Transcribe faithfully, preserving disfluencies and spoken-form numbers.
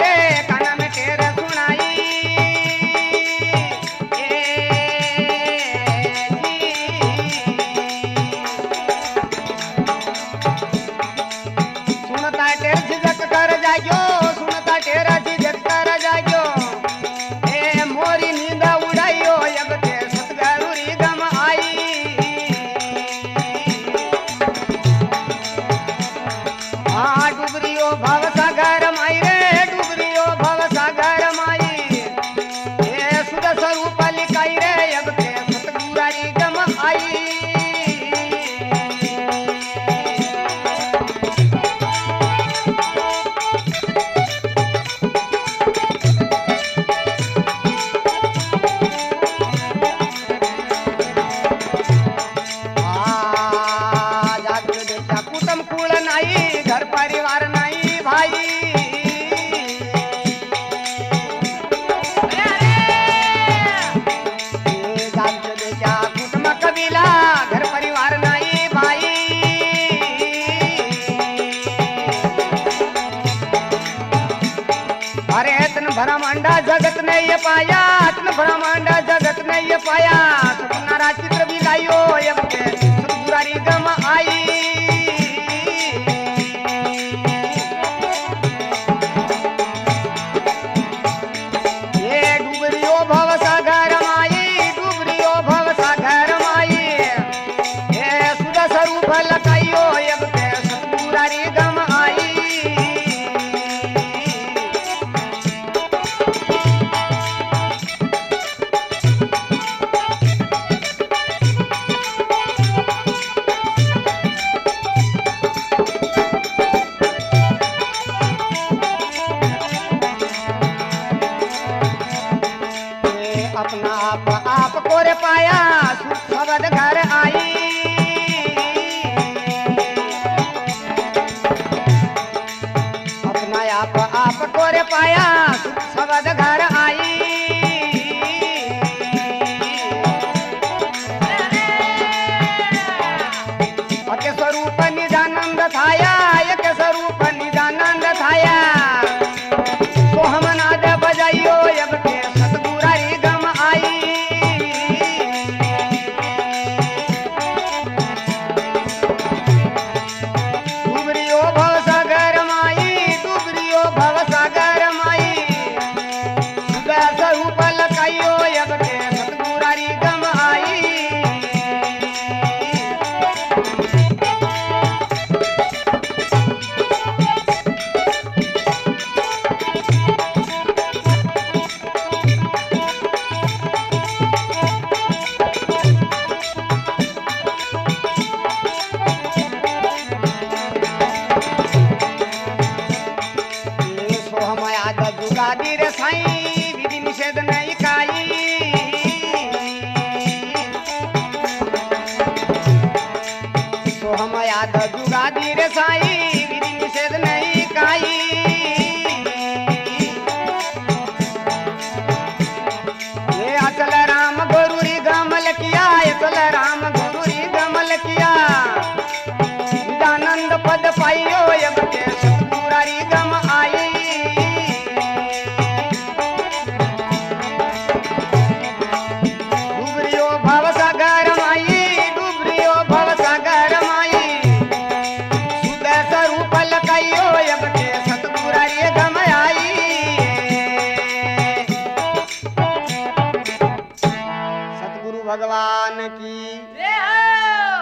रे काना में टेर सुनाई सुनता टेर झिझक कर जाग्यो सुनता टेर झिझक कर जाग्यो ए मोरी नींद उड़ाइयो अब ते सतगुरु री गम आई हाँ डुबरियो भव सागर माई रे डुबरियो भव सागर माई ए सुध स्वरूप लिखाई रे अब ते सतगुरु री गम आई कुटुंब कुळ नाही घर परिवार नाही भाई कुटुंब कबीला घर परिवार नाही भाई अरे तन भ्रमंडा जगत ने ये पाया तन भ्रमंडा जगत ने ये पाया सपनारा चित्र भी लायो अब के सतगुरारी गम आई भव सागर माई डुबरियो भव सागर माई ए सुध स्वरूप लकाइयो अब ते सतगुरारी गम आई अपना आप आप को रे पाया सुख सवद घर आई अपना आप आप को रे पाया सुख सवद घर आई के स्वरूप निजानंद थाया एक स्वरूप निजानंद थाया तो हम नाद बजाइयो अब के सतगुरारी गम आई डुबरियो भव सागर माई डुबरियो भव सागर माई सुध स्वरूप लकाइयो अब के सतगुरारी गम आई जुगादी रे साई विधि निषेध नहीं काई तो हम याद जुगादी रे साई विधि निषेध नहीं काई ये अचल राम गुरुरी गमल किया अचल राम गुरुरी गमल किया निजानंद पद पाइयो अब के सतगुरारी गम आई भव सागर माई डुबरियो भव सागर माई सुध स्वरूप लकाइयो अब के सतगुरारी गम आई सतगुरु भगवान की जय हो।